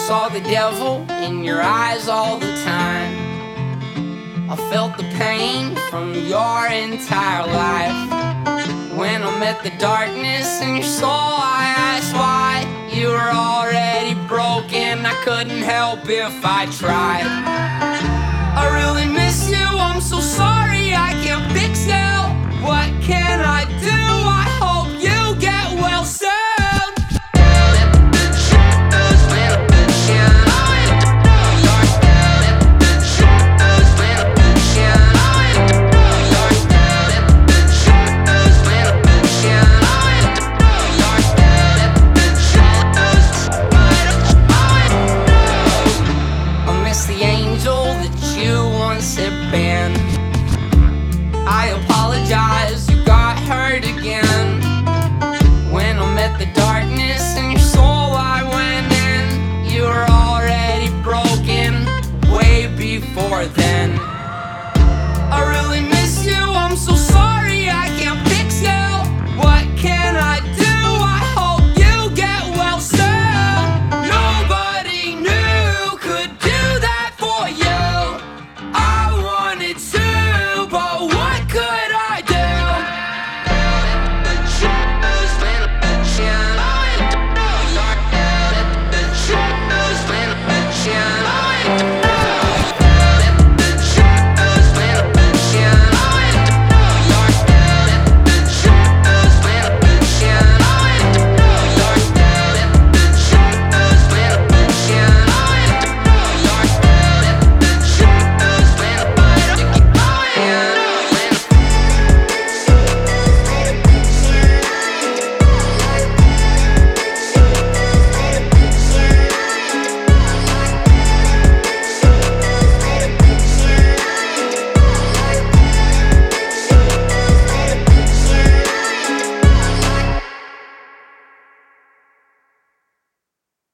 saw the devil in your eyes all the time. I felt the pain from your entire life. When I met the darkness in your soul, I asked why. You were already broken, I couldn't help if I tried. I really miss you, I'm so sorry I can't fix it. What can I do? I hope you get well soon. I apologize, you got hurt again. When I met the darkness in your soul, I went in. You were already broken way before then. I really miss you, I'm so sorry.